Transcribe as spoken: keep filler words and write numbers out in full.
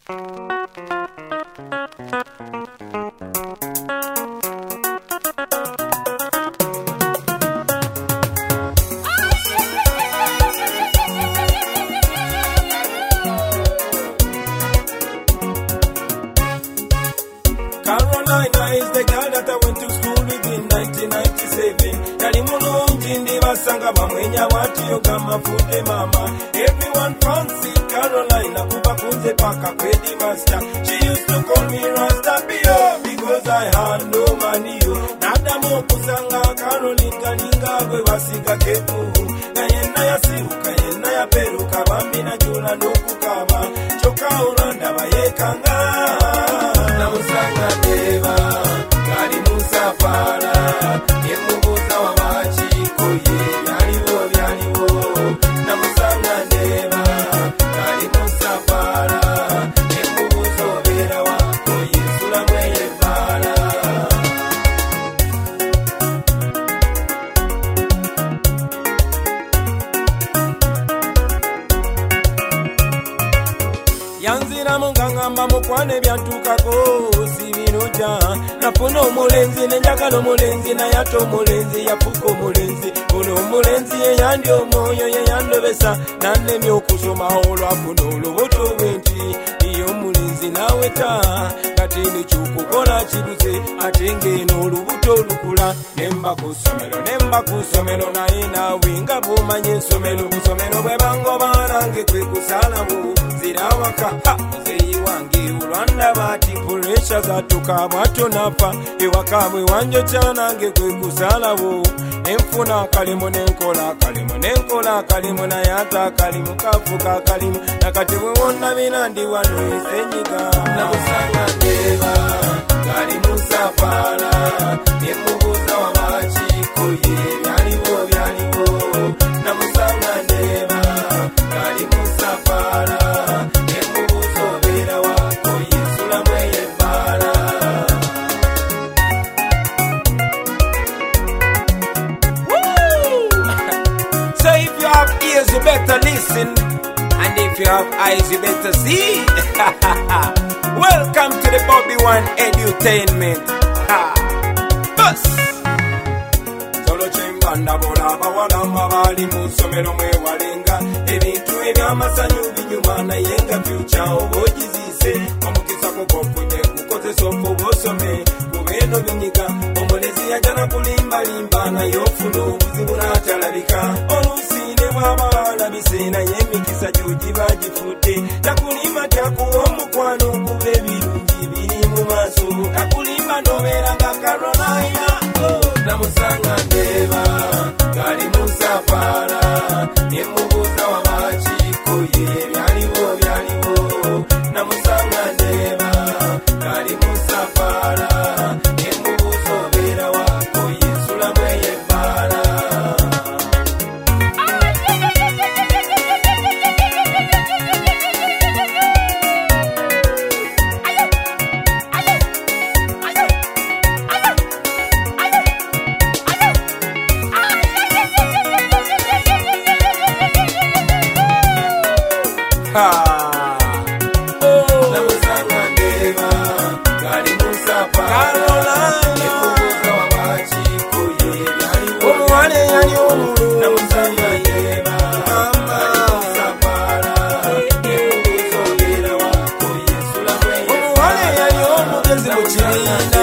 Carolina is the girl that I went to school with in nineteen ninety-seven. Yali mulungi ndi basanga bamwenya watiyo gamafude mama. Everyone fancy Carolina kuba kunze paka kwedi master. She used to call me Rasta Bio because I had no money. Nada mo kusanga Carolina linga gwe basiga kepu. Kayena ya siruka yena ya peruka bambi na jula nokukaba. Choka ulanda bayekanga. Namusanga deva, kali musafara, yemubuza wabachiko ye, yaliwo yaliwo. Namusanga deva, kali musafara, yemubuza obera wako yesula mweye fara. Yanzira mungangamba mukwane byantukako sibinoja nafuna omulenzi nenjagala omulenzi nayato omulenzi yafuka omulenzi ono omulenzi yeyandi omwoyo yeyandobesa nanemya okusoma olwafuna olubuto bwenti iyo omulenzi naweta kati nekyukukola kibuze ate ngeno olubuto olukula nemba ku ssomero nemba ku ssomero naye naawe nga bwomanya ensomero kusomero bwe bangoba nange kwe kusalawo zirawaka muzeyi wange olwanda bati puresha zatuka bwato nafa ewaka bwe wanjokya nange kwe kusalawo enfuna akalimu nenkola akalimu nenkola akalimu naye ate akalimu kafuka akalimu nakati bwe wonna bina ndi wano esenyiga namusanga ndeba kalimu safara nemubuza wabakiko ye byaliwo byaliwo namusanga ndeba kalimu safara nemubuza obera wako yesula mweye fara. So if you have ears you better listen, and if you have eyes you better see. Welcome to the Bobby One Edutainment. Bus Solo chembanda bola bawala mabali musomero mwewalenga ebintu ebyamasanyu binyuma nayenga future obogizise omukisa kukofunye kukozesa obosome kubeno binyiga omulezi yajana kulimba limba naye ofuna obuzibu n'atalabika olusine bw'abawala bisena yemikisa gy'ogiba gifudde takulima tyakuwa omukwano kuba ebirungi biri mu maaso takulima n'obeera nga Carolina namusanga ndeba kali musafara nemubuza wabakiko ye byaliwo byaliwo namusanga ndeba kali musafara nemubuza obera wako yesula mweye fara. Namusanga ndeba kali musafara nemubuza wabakiko ye byaliwo omuwale yali omulu namusanga ndeba kali musafara nemubuza obera wako yesula mweye omuwale yali omugezi mu kibiina